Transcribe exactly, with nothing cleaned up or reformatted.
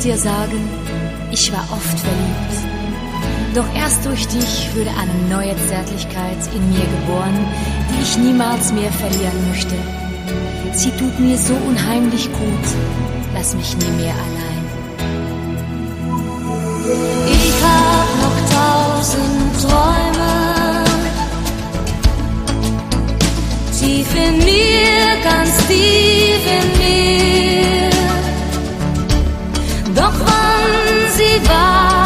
dir sagen, ich war oft verliebt. Doch erst durch dich wurde eine neue Zärtlichkeit in mir geboren, die ich niemals mehr verlieren möchte. Sie tut mir so unheimlich gut, lass mich nie mehr allein. Ich hab noch tausend Träume, tief in mir, ganz tief in mir. Doch wann sie war,